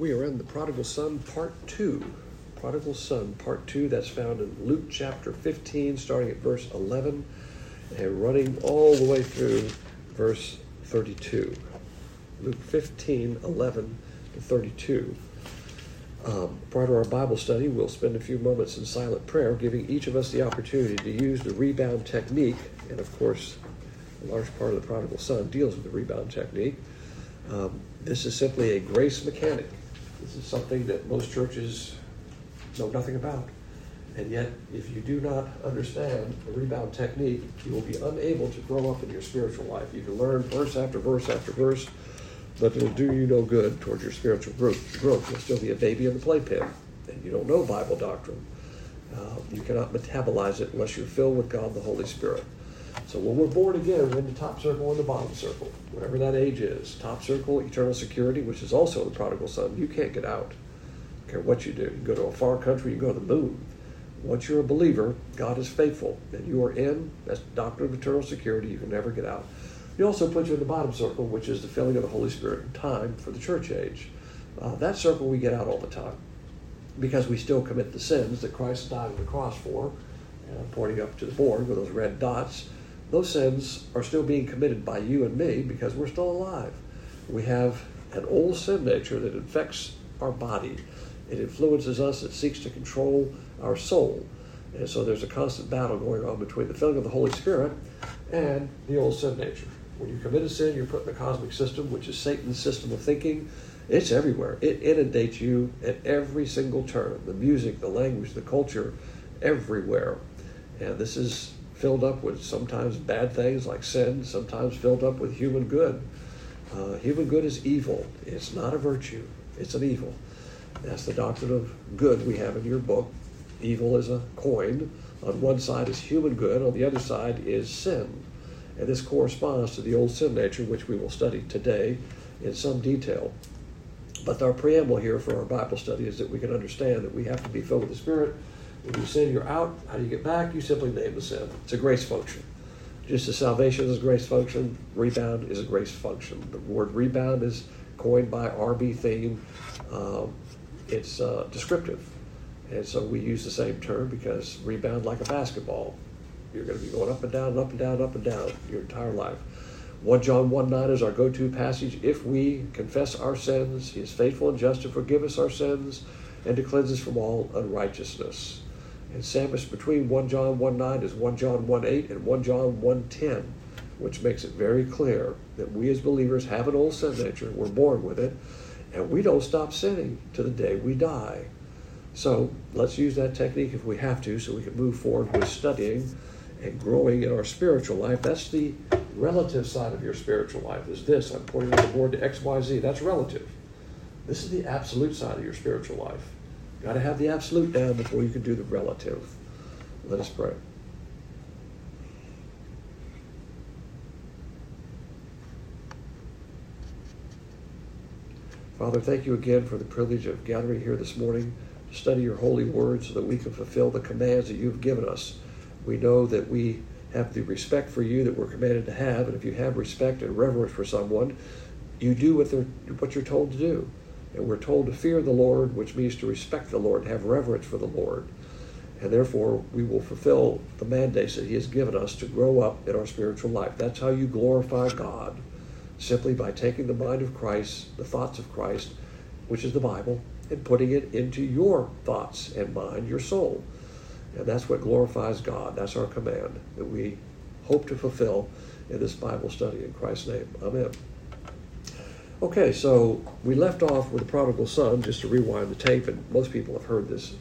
We are in the Prodigal Son Part 2. Prodigal Son Part 2, that's found in Luke chapter 15, starting at verse 11 and running all the way through verse 32. Luke 15, 11 to 32. Prior to our Bible study, we'll spend a few moments in silent prayer, giving each of us the opportunity to use the rebound technique. And of course, a large part of the Prodigal Son deals with the rebound technique. This is simply a grace mechanic. This is something that most churches know nothing about. And yet, if you do not understand the rebound technique, you will be unable to grow up in your spiritual life. You can learn verse after verse after verse, but it'll do you no good towards your spiritual growth. You'll still be a baby in the playpen, and you don't know Bible doctrine. You cannot metabolize it unless you're filled with God the Holy Spirit. So when we're born again, we're in the top circle and the bottom circle, whatever that age is. Top circle, eternal security, which is also the prodigal son. You can't get out. I don't care what you do. You can go to a far country, you can go to the moon. Once you're a believer, God is faithful, and you are in. That's the doctrine of eternal security. You can never get out. He also puts you in the bottom circle, which is the filling of the Holy Spirit in time for the church age. That circle we get out all the time because we still commit the sins that Christ died on the cross for. And I'm pointing up to the board with those red dots. Those sins are still being committed by you and me because we're still alive. We have an old sin nature that infects our body. It influences us. It seeks to control our soul. And so there's a constant battle going on between the filling of the Holy Spirit and the old sin nature. When you commit a sin, you're put in the cosmic system, which is Satan's system of thinking. It's everywhere. It inundates you at every single turn. The music, the language, the culture, everywhere. And this is filled up with sometimes bad things like sin, sometimes filled up with human good. Human good is evil. It's not a virtue. It's an evil. That's the doctrine of good we have in your book. Evil is a coin. On one side is human good, on the other side is sin. And this corresponds to the old sin nature, which we will study today in some detail. But our preamble here for our Bible study is that we can understand that we have to be filled with the Spirit. When you sin, you're out. How do you get back? You simply name the sin. It's a grace function. Just as salvation is a grace function, rebound is a grace function. The word rebound is coined by R.B. Thiem. It's descriptive. And so we use the same term because rebound like a basketball. You're going to be going up and down, up and down, up and down your entire life. 1 John 1:9 is our go-to passage. If we confess our sins, he is faithful and just to forgive us our sins and to cleanse us from all unrighteousness. And sandwiched between 1 John 1:9 is 1 John 1:8 and 1 John 1:10, which makes it very clear that we as believers have an old sin nature. We're born with it, and we don't stop sinning to the day we die. So let's use that technique if we have to so we can move forward with studying and growing in our spiritual life. That's the relative side of your spiritual life, is this. I'm pointing on the board to X, Y, Z. That's relative. This is the absolute side of your spiritual life. You've got to have the absolute down before you can do the relative. Let us pray. Father, thank you again for the privilege of gathering here this morning to study your holy word so that we can fulfill the commands that you've given us. We know that we have the respect for you that we're commanded to have, and if you have respect and reverence for someone, you do what you're told to do. And we're told to fear the Lord, which means to respect the Lord, have reverence for the Lord. And therefore, we will fulfill the mandates that he has given us to grow up in our spiritual life. That's how you glorify God, simply by taking the mind of Christ, the thoughts of Christ, which is the Bible, and putting it into your thoughts and mind, your soul. And that's what glorifies God. That's our command that we hope to fulfill in this Bible study. In Christ's name, amen. Okay, so we left off with the prodigal son, just to rewind the tape, and most people have heard this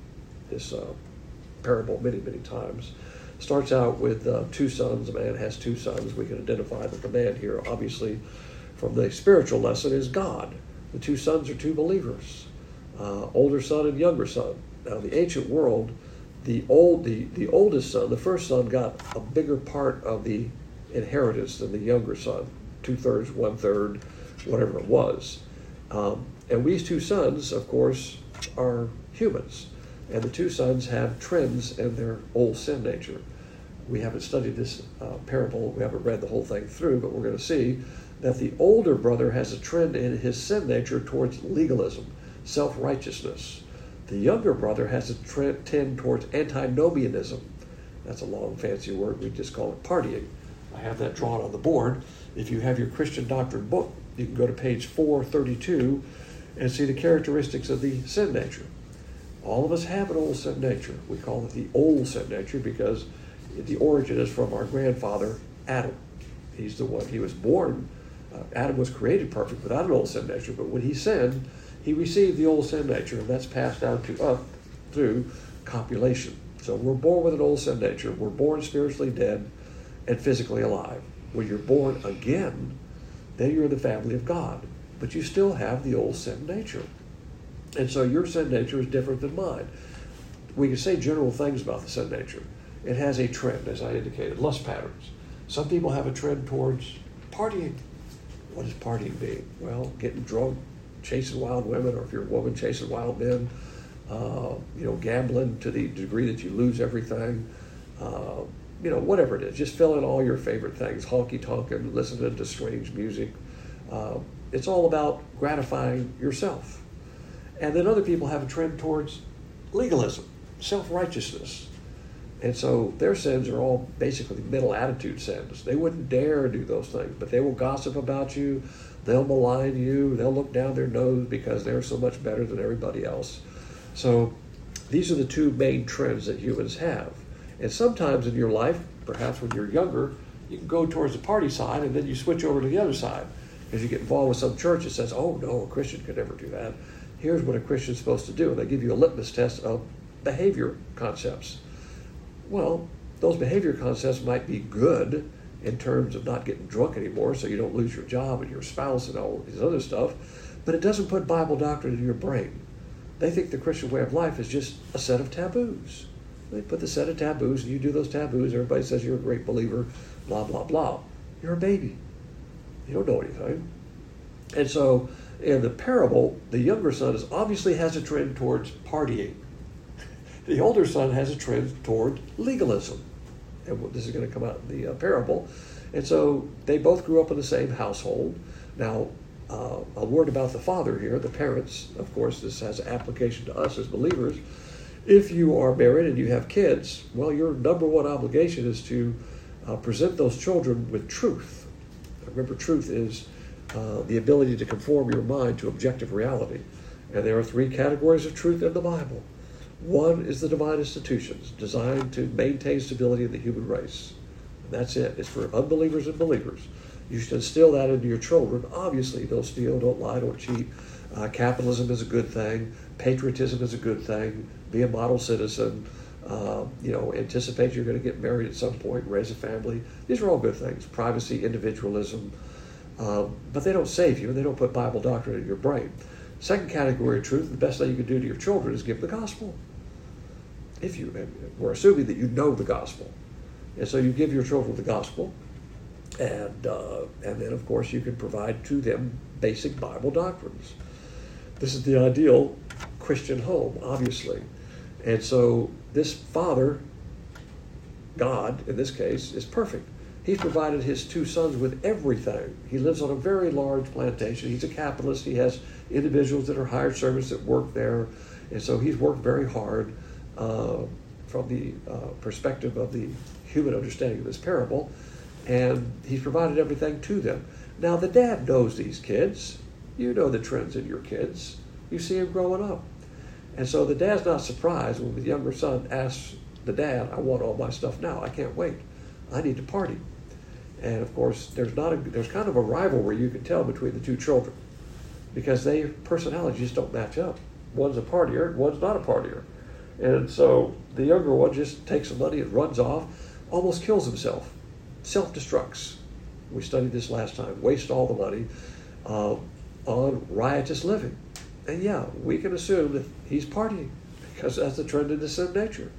parable many, many times. Starts out with two sons. A man has two sons. We can identify that the man here, obviously, from the spiritual lesson, is God. The two sons are two believers, older son and younger son. Now, in the ancient world, the oldest son, the first son, got a bigger part of the inheritance than the younger son, 2/3, 1/3, whatever it was. And these two sons, of course, are humans. And the two sons have trends in their old sin nature. We haven't studied this parable. We haven't read the whole thing through, but we're going to see that the older brother has a trend in his sin nature towards legalism, self-righteousness. The younger brother has a tend towards antinomianism. That's a long fancy word. We just call it partying. I have that drawn on the board. If you have your Christian doctrine book, you can go to page 432 and see the characteristics of the sin nature. All of us have an old sin nature. We call it the old sin nature because the origin is from our grandfather, Adam. He's the one, he was born, Adam was created perfect without an old sin nature, but when he sinned, he received the old sin nature, and that's passed down to us through copulation. So we're born with an old sin nature. We're born spiritually dead and physically alive. When you're born again, then you're in the family of God, but you still have the old sin nature. And so your sin nature is different than mine. We can say general things about the sin nature. It has a trend, as I indicated, lust patterns. Some people have a trend towards partying. What does partying mean? Well, getting drunk, chasing wild women, or if you're a woman, chasing wild men, gambling to the degree that you lose everything, whatever it is. Just fill in all your favorite things, honky-tonkin', listening to strange music. It's all about gratifying yourself. And then other people have a trend towards legalism, self-righteousness. And so their sins are all basically mental attitude sins. They wouldn't dare do those things, but they will gossip about you. They'll malign you. They'll look down their nose because they're so much better than everybody else. So these are the two main trends that humans have. And sometimes in your life, perhaps when you're younger, you can go towards the party side and then you switch over to the other side. As you get involved with some church that says, oh no, a Christian could never do that. Here's what a Christian's supposed to do. And they give you a litmus test of behavior concepts. Well, those behavior concepts might be good in terms of not getting drunk anymore so you don't lose your job and your spouse and all these other stuff, but it doesn't put Bible doctrine in your brain. They think the Christian way of life is just a set of taboos. They put the set of taboos, and you do those taboos, everybody says you're a great believer, blah, blah, blah. You're a baby. You don't know anything. And so in the parable, the younger son obviously has a trend towards partying. The older son has a trend toward legalism. And this is going to come out in the parable. And so they both grew up in the same household. Now, a word about the father here, the parents. Of course, this has application to us as believers. If you are married and you have kids, well, your number one obligation is to present those children with truth. Remember, truth is the ability to conform your mind to objective reality. And there are three categories of truth in the Bible. One is the divine institutions, designed to maintain stability in the human race. And that's it. It's for unbelievers and believers. You should instill that into your children. Obviously, don't steal, don't lie, don't cheat. Capitalism is a good thing. Patriotism is a good thing. Be a model citizen. Anticipate you're going to get married at some point, raise a family. These are all good things. Privacy, individualism. But they don't save you, and they don't put Bible doctrine in your brain. Second category of truth, the best thing you can do to your children is give the gospel. We're assuming that you know the gospel. And so you give your children the gospel, and then, of course, you can provide to them basic Bible doctrines. This is the ideal Christian home, obviously. And so this father, God, in this case, is perfect. He's provided his two sons with everything. He lives on a very large plantation. He's a capitalist. He has individuals that are hired servants that work there. And so he's worked very hard from the perspective of the human understanding of this parable. And he's provided everything to them. Now, the dad knows these kids. You know the trends in your kids. You see them growing up. And so the dad's not surprised when the younger son asks the dad, I want all my stuff now. I can't wait. I need to party. And of course, there's kind of a rivalry you can tell between the two children because their personalities just don't match up. One's a partier, one's not a partier. And so the younger one just takes the money and runs off, almost kills himself, self-destructs. We studied this last time. Waste all the money on riotous living. And yeah, we can assume that he's partying because that's the trend in the sin nature.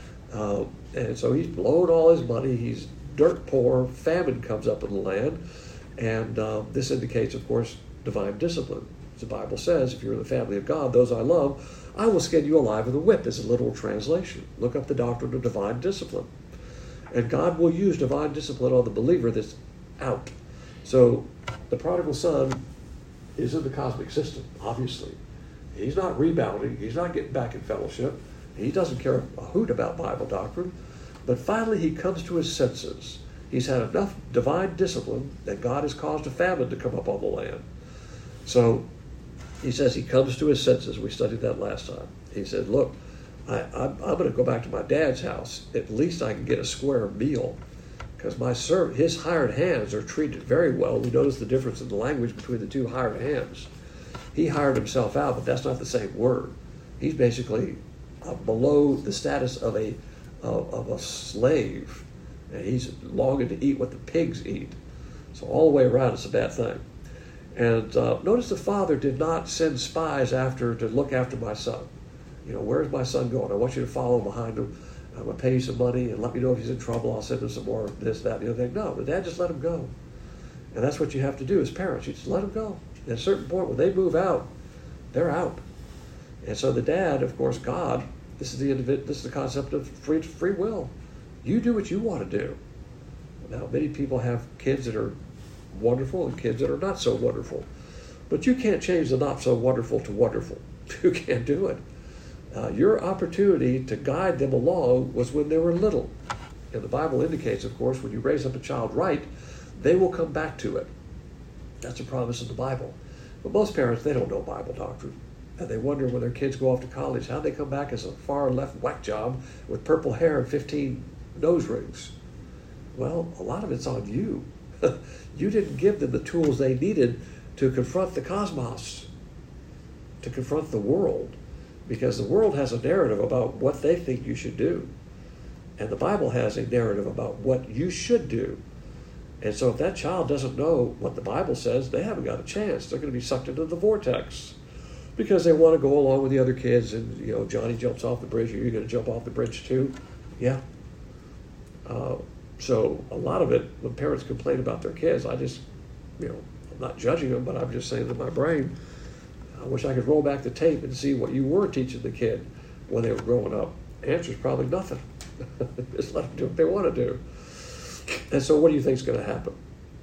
And so he's blown all his money. He's dirt poor. Famine comes up in the land. And this indicates, of course, divine discipline. As the Bible says, if you're in the family of God, those I love, I will skin you alive with a whip is a literal translation. Look up the doctrine of divine discipline. And God will use divine discipline on the believer that's out. So the prodigal son is in the cosmic system, obviously. He's not rebounding. He's not getting back in fellowship. He doesn't care a hoot about Bible doctrine. But finally he comes to his senses. He's had enough divine discipline that God has caused a famine to come up on the land. So he says he comes to his senses. We studied that last time. He said, look, I'm going to go back to my dad's house. At least I can get a square meal, because his hired hands are treated very well. We notice the difference in the language between the two hired hands. He hired himself out, but that's not the same word. He's basically below the status of a slave, and he's longing to eat what the pigs eat. So all the way around, it's a bad thing. And notice the father did not send spies to look after my son. Where's my son going? I want you to follow behind him. I'm going to pay you some money and let me know if he's in trouble. I'll send him some more this, that, and the other thing. No, the dad just let him go. And that's what you have to do as parents. You just let them go. At a certain point, when they move out, they're out. And so the dad, of course, God, this is the concept of free will. You do what you want to do. Now, many people have kids that are wonderful and kids that are not so wonderful. But you can't change the not so wonderful to wonderful. You can't do it. Your opportunity to guide them along was when they were little. And the Bible indicates, of course, when you raise up a child right, they will come back to it. That's a promise in the Bible. But most parents, they don't know Bible doctrine. And they wonder when their kids go off to college, how they come back as a far left whack job with purple hair and 15 nose rings. Well, a lot of it's on you. You didn't give them the tools they needed to confront the cosmos, to confront the world, because the world has a narrative about what they think you should do. And the Bible has a narrative about what you should do. And so if that child doesn't know what the Bible says, they haven't got a chance. They're going to be sucked into the vortex because they want to go along with the other kids. And, Johnny jumps off the bridge. Are you going to jump off the bridge too? Yeah. So a lot of it, when parents complain about their kids, I just, I'm not judging them, but I'm just saying in my brain, I wish I could roll back the tape and see what you were teaching the kid when they were growing up. The answer's probably nothing. Just let them do what they want to do. And so what do you think is going to happen?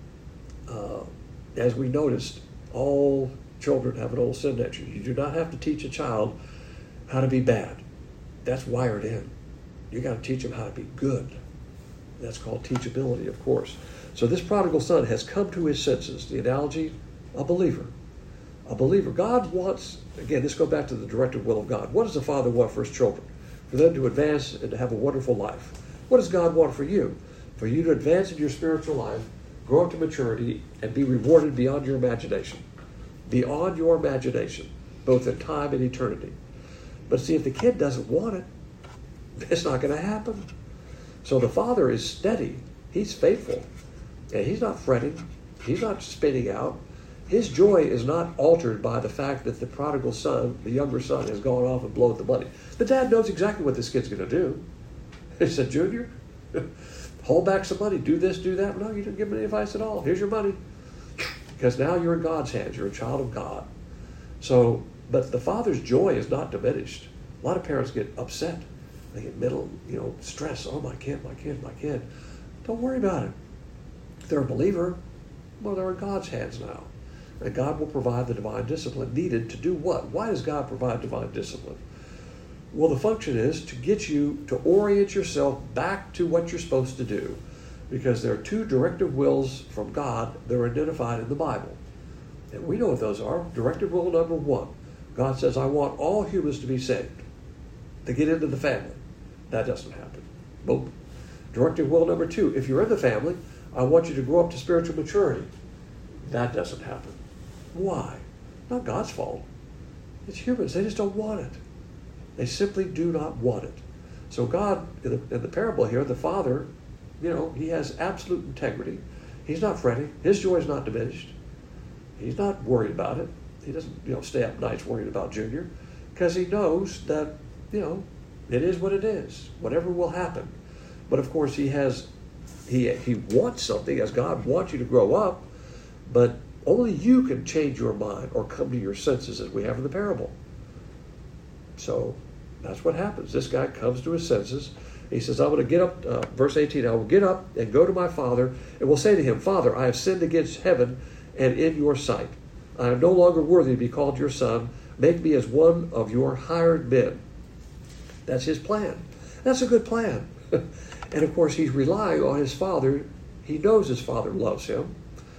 As we noticed, all children have an old sin nature. You do not have to teach a child how to be bad. That's wired in. You got to teach them how to be good. That's called teachability, of course. So this prodigal son has come to his senses. The analogy, a believer. A believer. God wants, again, this goes back to the directive will of God. What does the Father want for his children? For them to advance and to have a wonderful life. What does God want for you? For you to advance in your spiritual life, grow up to maturity, and be rewarded beyond your imagination. Beyond your imagination, both in time and eternity. But see, if the kid doesn't want it, it's not going to happen. So the Father is steady. He's faithful. And he's not fretting. He's not spinning out. His joy is not altered by the fact that the prodigal son, the younger son, has gone off and blown the money. The dad knows exactly what this kid's going to do. He said, Junior, hold back some money. Do this, do that. No, you didn't give him any advice at all. Here's your money. Because now you're in God's hands. You're a child of God. So, but the father's joy is not diminished. A lot of parents get upset. They get mental, stress. Oh, my kid. Don't worry about it. If they're a believer, well, they're in God's hands now. And God will provide the divine discipline needed to do what? Why does God provide divine discipline? Well, the function is to get you to orient yourself back to what you're supposed to do. Because there are two directive wills from God that are identified in the Bible. And we know what those are. Directive will number 1. God says, I want all humans to be saved, to get into the family. That doesn't happen. Boom. Directive will number 2. If you're in the family, I want you to grow up to spiritual maturity. That doesn't happen. Why? Not God's fault. It's humans. They just don't want it. They simply do not want it. So God, in the parable here, the father, he has absolute integrity. He's not fretting. His joy is not diminished. He's not worried about it. He doesn't, stay up nights worrying about Junior, because he knows that, it is what it is. Whatever will happen. But of course, he wants something, as God wants you to grow up, but only you can change your mind or come to your senses, as we have in the parable. So that's what happens. This guy comes to his senses, He says, I'm going to get up, verse 18, I will get up and go to my father and will say to him, Father, I have sinned against heaven and in your sight. I am no longer worthy to be called your son. Make me as one of your hired men. That's his plan. That's a good plan. And of course, he's relying on his father. He knows his father loves him,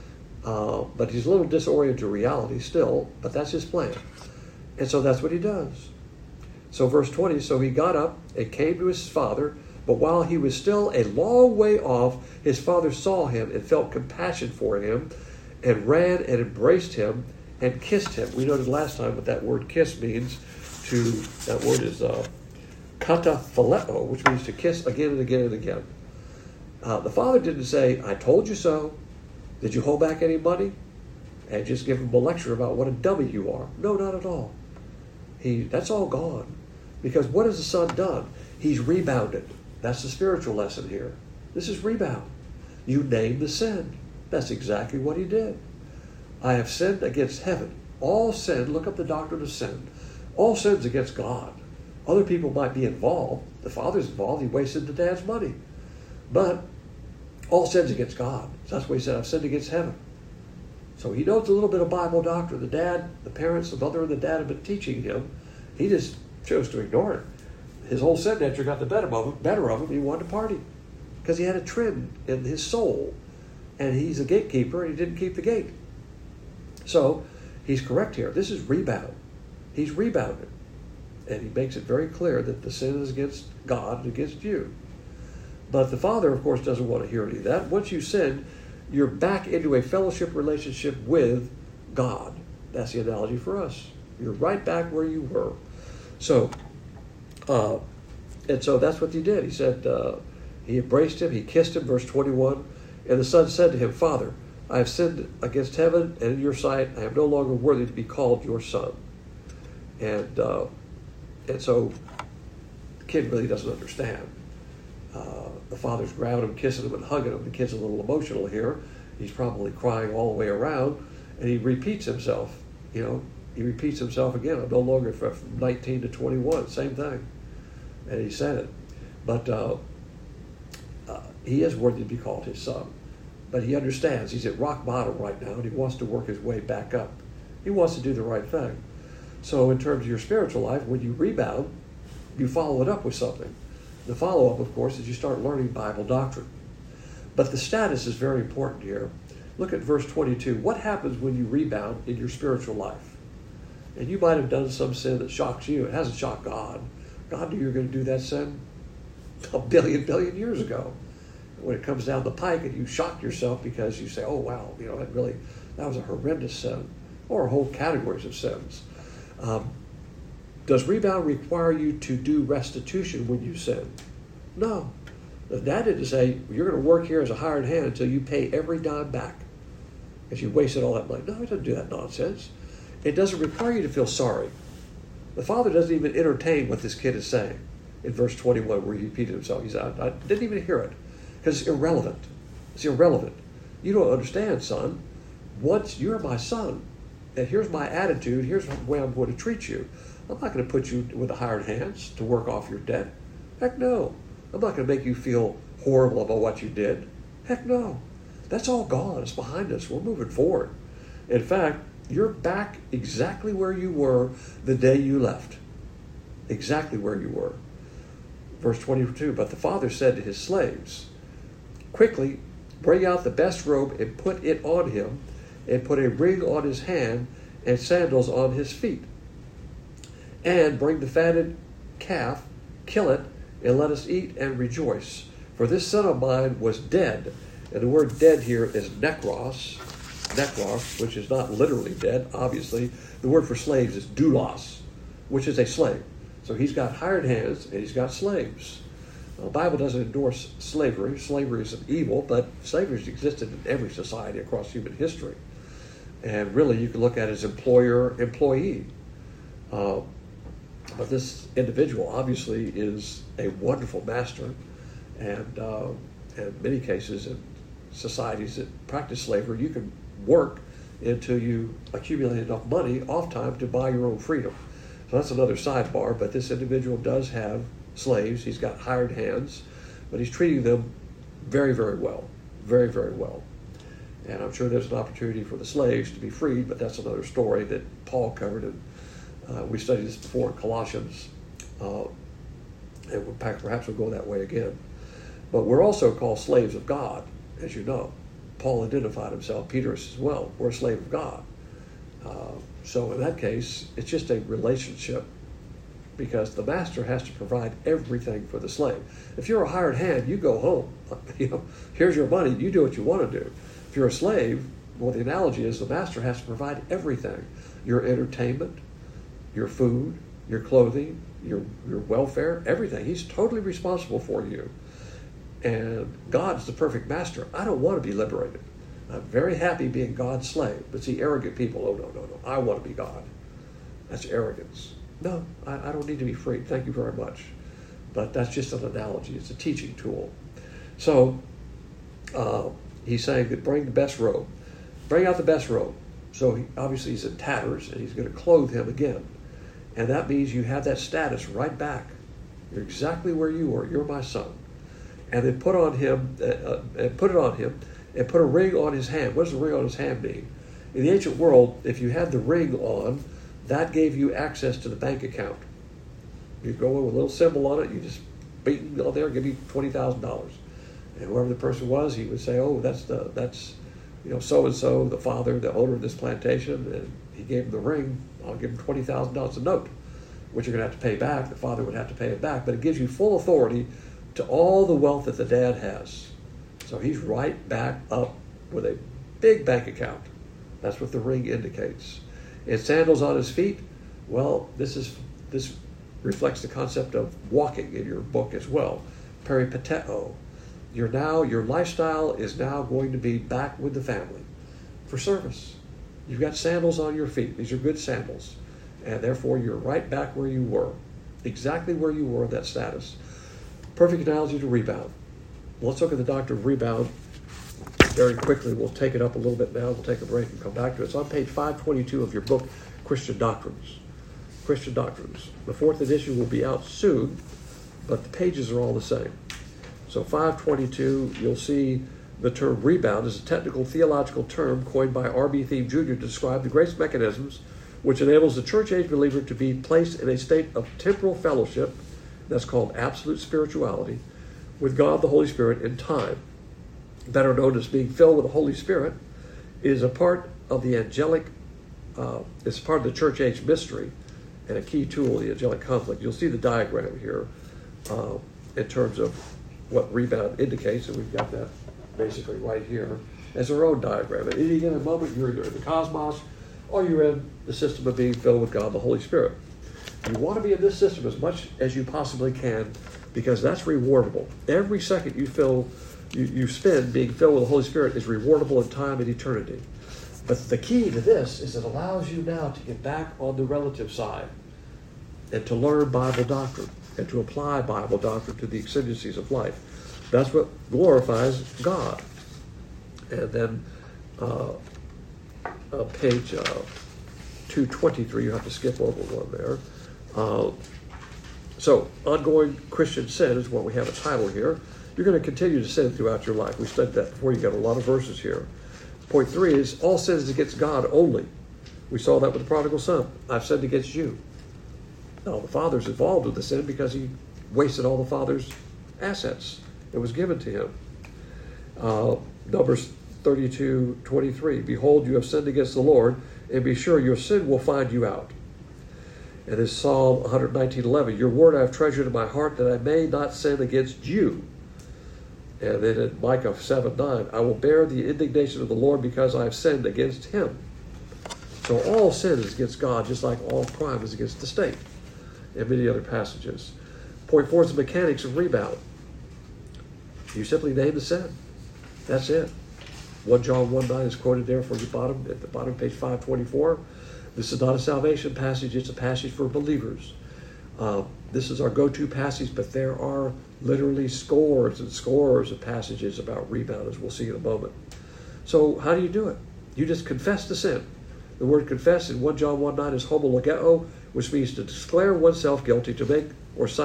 but he's a little disoriented to reality still, but that's his plan. And so that's what he does. So verse 20, so he got up and came to his father, but while he was still a long way off, his father saw him and felt compassion for him and ran and embraced him and kissed him. We noted last time what that word kiss means. That word is kataphaleo, which means to kiss again and again and again. The father didn't say, I told you so. Did you hold back any money? And just give him a lecture about what a dummy you are. No, not at all. That's all gone. Because what has the son done? He's rebounded. That's the spiritual lesson here. This is rebound. You name the sin. That's exactly what he did. I have sinned against heaven. All sin, look up the doctrine of sin. All sin's against God. Other people might be involved. The father's involved. He wasted the dad's money. But all sin's against God. So that's why he said, I've sinned against heaven. So he knows a little bit of Bible doctrine. The parents, the mother and the dad have been teaching him. He just chose to ignore it. His whole sin nature got the better of him. He wanted to party because he had a trend in his soul. And he's a gatekeeper and he didn't keep the gate. So he's correct here. This is rebound. He's rebounded. And he makes it very clear that the sin is against God and against you. But the father, of course, doesn't want to hear any of that. Once you sin, you're back into a fellowship relationship with God. That's the analogy for us. You're right back where you were. So, and so that's what he did. He said, he embraced him, he kissed him, verse 21. And the son said to him, Father, I have sinned against heaven and in your sight. I am no longer worthy to be called your son. And so the kid really doesn't understand. The father's grabbing him, kissing him, and hugging him. The kid's a little emotional here. He's probably crying all the way around. And he repeats himself. He repeats himself again. I'm no longer from 19 to 21. Same thing. And he said it. But he is worthy to be called his son. But he understands. He's at rock bottom right now, and he wants to work his way back up. He wants to do the right thing. So in terms of your spiritual life, when you rebound, you follow it up with something. The follow-up, of course, is you start learning Bible doctrine. But the status is very important here. Look at verse 22. What happens when you rebound in your spiritual life? And you might have done some sin that shocks you. It hasn't shocked God. God knew you were going to do that sin a billion years ago. When it comes down the pike and you shock yourself because you say, oh, wow, that was a horrendous sin, or whole categories of sins. Does rebound require you to do restitution when you sin? No. The dad didn't say, you're going to work here as a hired hand until you pay every dime back because you wasted all that money. No, he doesn't do that nonsense. It doesn't require you to feel sorry. The father doesn't even entertain what this kid is saying in verse 21 where he repeated himself. He said, I didn't even hear it because it's irrelevant. It's irrelevant. You don't understand, son. Once you're my son, and here's my attitude, here's the way I'm going to treat you. I'm not going to put you with the hired hands to work off your debt. Heck no. I'm not going to make you feel horrible about what you did. Heck no. That's all gone. It's behind us. We're moving forward. In fact, you're back exactly where you were the day you left. Exactly where you were. Verse 22, but the father said to his slaves, quickly bring out the best robe and put it on him, and put a ring on his hand and sandals on his feet. And bring the fatted calf, kill it, and let us eat and rejoice. For this son of mine was dead. And the word dead here is nekros, which is not literally dead, obviously. The word for slaves is doulos, which is a slave. So he's got hired hands and he's got slaves. The Bible doesn't endorse slavery. Slavery is an evil, but slavery has existed in every society across human history. And really, you can look at it as employer-employee. But this individual obviously is a wonderful master, and in many cases in societies that practice slavery, you can work until you accumulate enough money off time to buy your own freedom. So that's another sidebar, but this individual does have slaves. He's got hired hands, but he's treating them very, very well. Very, very well. And I'm sure there's an opportunity for the slaves to be freed, but that's another story that Paul covered, and we studied this before in Colossians, and perhaps we'll go that way again. But we're also called slaves of God, as you know. Paul identified himself, Peter as well. We're a slave of God. So in that case, it's just a relationship, because the master has to provide everything for the slave. If you're a hired hand, you go home. Here's your money. You do what you want to do. If you're a slave, well, the analogy is the master has to provide everything. Your entertainment, your food, your clothing, your welfare, everything. He's totally responsible for you. And God's the perfect master. I don't want to be liberated. I'm very happy being God's slave. But see, arrogant people, oh, no. I want to be God. That's arrogance. No, I don't need to be free. Thank you very much. But that's just an analogy. It's a teaching tool. So he's saying that bring the best robe. Bring out the best robe. So obviously he's in tatters, and he's going to clothe him again. And that means you have that status right back. You're exactly where you were. You're my son. And then put on him, and put it on him, and put a ring on his hand. What does a ring on his hand mean? In the ancient world, if you had the ring on, that gave you access to the bank account. You go in with a little symbol on it, you just beat on there, give me $20,000. And whoever the person was, he would say, oh, that's so-and-so, the father, the owner of this plantation, and he gave him the ring. I'll give him $20,000 a note, which you're going to have to pay back. The father would have to pay it back, but it gives you full authority to all the wealth that the dad has. So he's right back up with a big bank account. That's what the ring indicates. And sandals on his feet, well, this reflects the concept of walking in your book as well. Peripateo. Your lifestyle is now going to be back with the family for service. You've got sandals on your feet. These are good sandals. And therefore, you're right back where you were. Exactly where you were in that status. Perfect analogy to rebound. Let's look at the doctrine of rebound very quickly. We'll take it up a little bit now. We'll take a break and come back to it. It's on page 522 of your book, Christian Doctrines. Christian Doctrines. The fourth edition will be out soon, but the pages are all the same. So 522, you'll see the term rebound is a technical theological term coined by R.B. Thieme Jr. to describe the grace mechanisms which enables the church-age believer to be placed in a state of temporal fellowship, that's called absolute spirituality, with God the Holy Spirit in time. Better known as being filled with the Holy Spirit, is a part of the angelic, it's part of the church-age mystery and a key tool, the angelic conflict. You'll see the diagram here in terms of what rebound indicates, and we've got that basically right here as our own diagram. At any given moment, you're either in the cosmos or you're in the system of being filled with God the Holy Spirit. You want to be in this system as much as you possibly can, because that's rewardable. Every second you spend being filled with the Holy Spirit is rewardable in time and eternity. But the key to this is it allows you now to get back on the relative side and to learn Bible doctrine and to apply Bible doctrine to the exigencies of life. That's what glorifies God. And then page 223, you have to skip over one there. So, ongoing Christian sin is what we have a title here. You're going to continue to sin throughout your life. We studied that before. You got a lot of verses here. Point 3 is all sin is against God only. We saw that with the prodigal son. I've sinned against you. Now, the father's involved with the sin because he wasted all the father's assets that was given to him. Numbers 32:23. Behold, you have sinned against the Lord, and be sure your sin will find you out. And this Psalm 119:11. Your word I have treasured in my heart, that I may not sin against you. And then in Micah 7:9, I will bear the indignation of the Lord because I have sinned against him. So all sin is against God, just like all crime is against the state, and many other passages. Point 4 is the mechanics of rebound. You simply name the sin. That's it. 1 John 1:9 is quoted there for you at the bottom, page 524. This is not a salvation passage. It's a passage for believers. This is our go-to passage, but there are literally scores and scores of passages about rebound, as we'll see in a moment. So how do you do it? You just confess the sin. The word confess in 1 John 1:9 is homologeo, which means to declare oneself guilty, to make or cite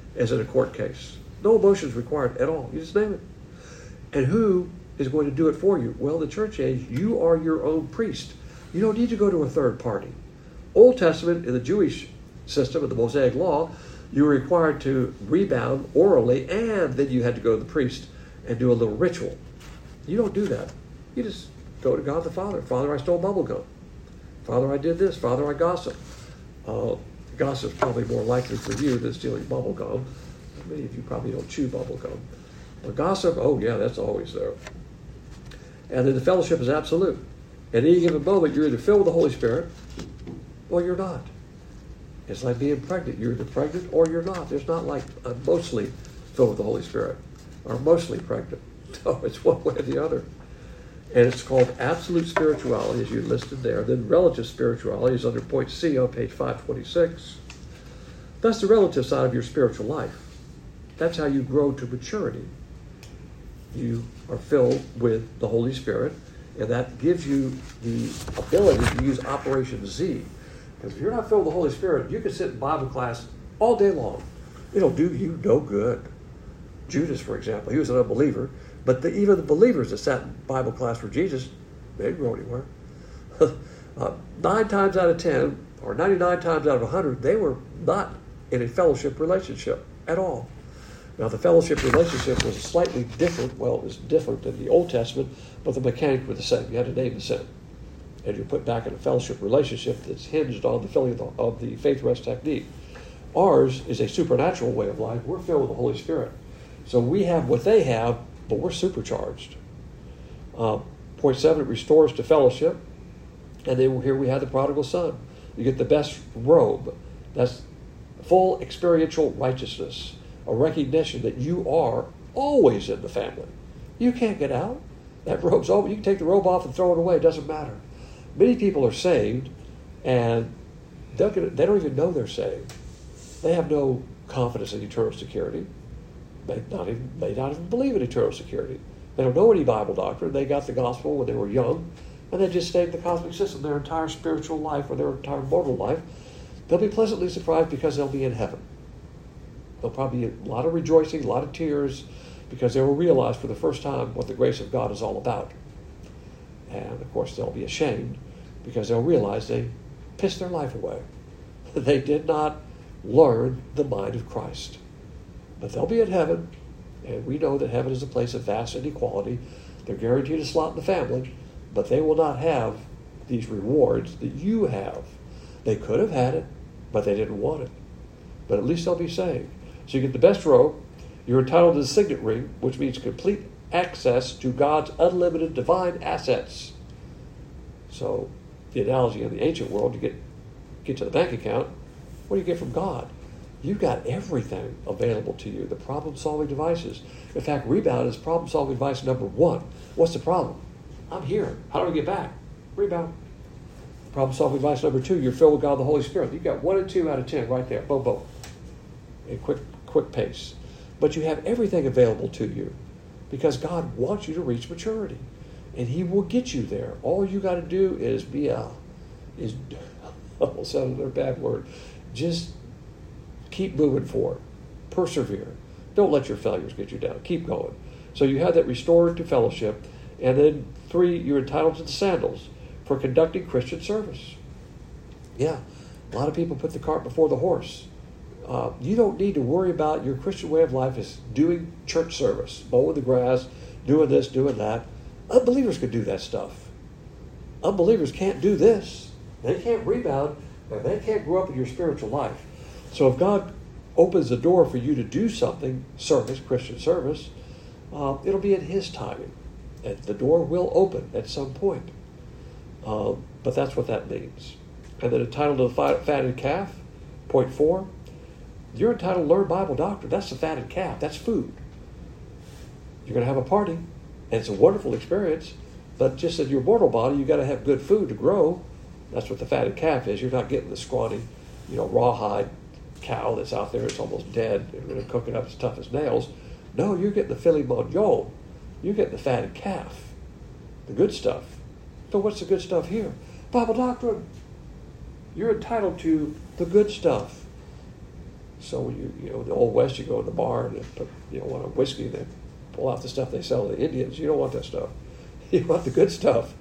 as in a court case. No emotions required at all. You just name it. And who is going to do it for you? Well, in the church age, you are your own priest. You don't need to go to a third party. Old Testament, in the Jewish system of the Mosaic Law, you were required to rebound orally, and then you had to go to the priest and do a little ritual. You don't do that. You just go to God the Father. Father, I stole bubble gum. Father, I did this. Father, I gossip. Gossip's probably more likely for you than stealing bubble gum. Many of you probably don't chew bubble gum. But gossip, oh yeah, that's always there. And then the fellowship is absolute. At any given moment, you're either filled with the Holy Spirit or you're not. It's like being pregnant. You're either pregnant or you're not. There's not like I'm mostly filled with the Holy Spirit or mostly pregnant. No, it's one way or the other. And it's called absolute spirituality, as you listed there. Then relative spirituality is under point C on page 526. That's the relative side of your spiritual life. That's how you grow to maturity. You are filled with the Holy Spirit, and that gives you the ability to use Operation Z. Because if you're not filled with the Holy Spirit, you can sit in Bible class all day long. It'll do you no good. Judas, for example, he was an unbeliever, but even the believers that sat in Bible class for Jesus, they didn't go anywhere. 9 times out of 10, or 99 times out of 100, they were not in a fellowship relationship at all. Now, the fellowship relationship was slightly different. Well, it was different than the Old Testament, but the mechanic was the same. You had to name the sin. And you're put back in a fellowship relationship that's hinged on the filling of the faith rest technique. Ours is a supernatural way of life. We're filled with the Holy Spirit. So we have what they have, but we're supercharged. Point 7, it restores to fellowship. And then here we have the prodigal son. You get the best robe. That's full experiential righteousness. A recognition that you are always in the family. You can't get out. That robe's over. You can take the robe off and throw it away. It doesn't matter. Many people are saved, and they don't even know they're saved. They have no confidence in eternal security. They may not even believe in eternal security. They don't know any Bible doctrine. They got the gospel when they were young, and they just stayed in the cosmic system their entire spiritual life or their entire mortal life. They'll be pleasantly surprised because they'll be in heaven. There'll probably be a lot of rejoicing, a lot of tears, because they will realize for the first time what the grace of God is all about. And, of course, they'll be ashamed because they'll realize they pissed their life away. They did not learn the mind of Christ. But they'll be in heaven, and we know that heaven is a place of vast inequality. They're guaranteed a slot in the family, but they will not have these rewards that you have. They could have had it, but they didn't want it. But at least they'll be saved. So you get the best robe. You're entitled to the signet ring, which means complete access to God's unlimited divine assets. So the analogy in the ancient world, you get to the bank account, what do you get from God? You've got everything available to you, the problem-solving devices. In fact, rebound is problem-solving device number 1. What's the problem? I'm here. How do I get back? Rebound. Problem-solving device number 2, you're filled with God the Holy Spirit. You've got 1 and 2 out of 10 right there. Boom, boom. A quick pace. But you have everything available to you because God wants you to reach maturity. And He will get you there. All you got to do is almost sounded a bad word. Just keep moving forward. Persevere. Don't let your failures get you down. Keep going. So you have that restored to fellowship. And then 3, you're entitled to the sandals for conducting Christian service. Yeah, a lot of people put the cart before the horse. You don't need to worry about your Christian way of life is doing church service, mowing the grass, doing this, doing that. Unbelievers could do that stuff. Unbelievers can't do this. They can't rebound, and they can't grow up in your spiritual life. So if God opens the door for you to do something, service, Christian service, it'll be in His timing. And the door will open at some point. But that's what that means. And then entitled to the fatted calf, point 4, you're entitled to learn Bible doctrine. That's the fatted calf. That's food. You're going to have a party, and it's a wonderful experience, but just in your mortal body, you got to have good food to grow. That's what the fatted calf is. You're not getting the scrawny, rawhide cow that's out there. It's almost dead. They're going to cook it up as tough as nails. No, you're getting the filet mignon. You're getting the fatted calf, the good stuff. So what's the good stuff here? Bible doctrine. You're entitled to the good stuff. So when you know, in the Old West, you go to the bar and they put, want a whiskey, they pull out the stuff they sell to the Indians. You don't want that stuff. You want the good stuff.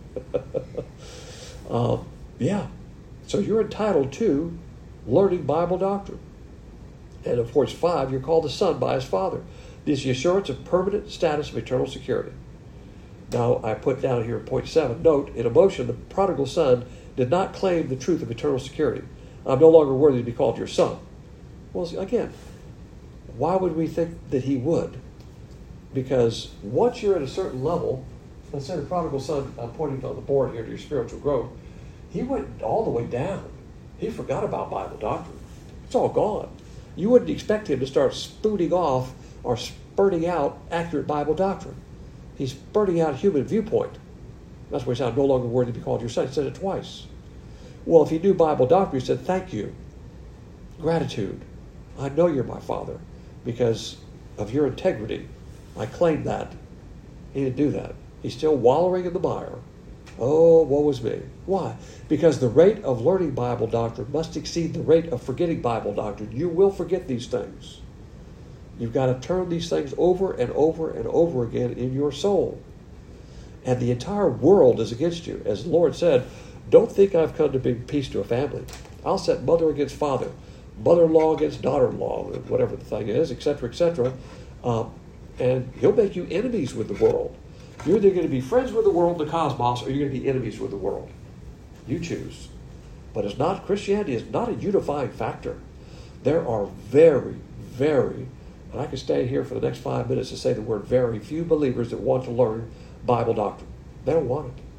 Yeah. So you're entitled to learning Bible doctrine. And of course, 5, you're called a son by his father. This is the assurance of permanent status of eternal security. Now, I put down here in point 7, note, in emotion, the prodigal son did not claim the truth of eternal security. I'm no longer worthy to be called your son. Well, again, why would we think that he would? Because once you're at a certain level, let's say the prodigal son, I'm pointing on the board here to your spiritual growth, he went all the way down. He forgot about Bible doctrine. It's all gone. You wouldn't expect him to start spouting off or spurting out accurate Bible doctrine. He's spurting out human viewpoint. That's why he said, I'm no longer worthy to be called your son. He said it twice. Well, if he knew Bible doctrine, he said, thank you. Gratitude. I know you're my father because of your integrity. I claim that. He didn't do that. He's still wallowing in the mire. Oh, woe is me. Why? Because the rate of learning Bible doctrine must exceed the rate of forgetting Bible doctrine. You will forget these things. You've got to turn these things over and over and over again in your soul. And the entire world is against you. As the Lord said, don't think I've come to bring peace to a family. I'll set mother against father, mother-in-law against daughter-in-law, whatever the thing is, etc., etc. And he'll make you enemies with the world. You're either going to be friends with the world, the cosmos, or you're going to be enemies with the world. You choose. But it's not, Christianity is not a unifying factor. There are very, very, and I could stay here for the next 5 minutes to say the word very, few believers that want to learn Bible doctrine. They don't want it.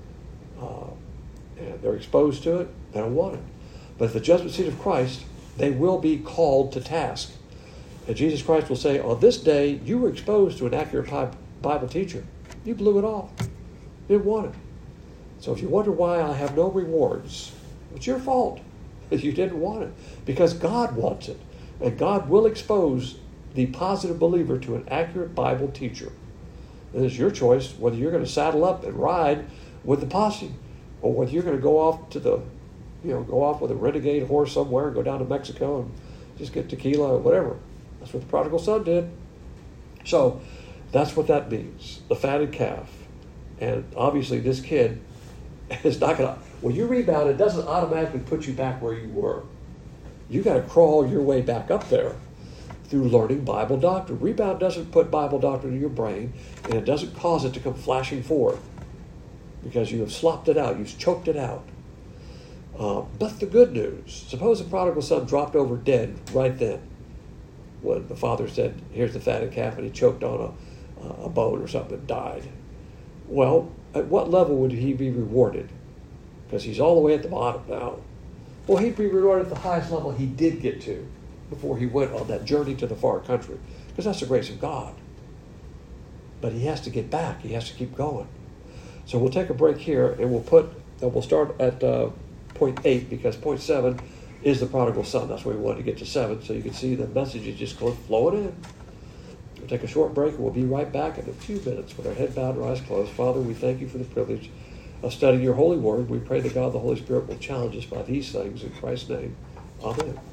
And they're exposed to it. They don't want it. But at the judgment seat of Christ, they will be called to task. And Jesus Christ will say, on this day, you were exposed to an accurate Bible teacher. You blew it off. You didn't want it. So if you wonder why I have no rewards, it's your fault. You didn't want it. Because God wants it. And God will expose the positive believer to an accurate Bible teacher. And it's your choice whether you're going to saddle up and ride with the posse, or whether you're going to go off to the, go off with a renegade horse somewhere and go down to Mexico and just get tequila or whatever. That's what the prodigal son did. So that's what that means, the fatted calf. And obviously this kid is not going to, when you rebound, it doesn't automatically put you back where you were. You got to crawl your way back up there through learning Bible doctrine. Rebound doesn't put Bible doctrine in your brain, and it doesn't cause it to come flashing forth because you have slopped it out, you've choked it out. But the good news, suppose the prodigal son dropped over dead right then when the father said, here's the fatted calf, and he choked on a bone or something and died. Well, at what level would he be rewarded? Because he's all the way at the bottom now. Well, he'd be rewarded at the highest level he did get to before he went on that journey to the far country, because that's the grace of God. But he has to get back. He has to keep going. So we'll take a break here, and we'll start at point 8, because point 7 is the prodigal son. That's why we wanted to get to 7, so you can see the message is just flowing in. We'll take a short break, and we'll be right back in a few minutes with our head bowed and our eyes closed. Father, we thank you for the privilege of studying your holy word. We pray that God the Holy Spirit will challenge us by these things in Christ's name. Amen.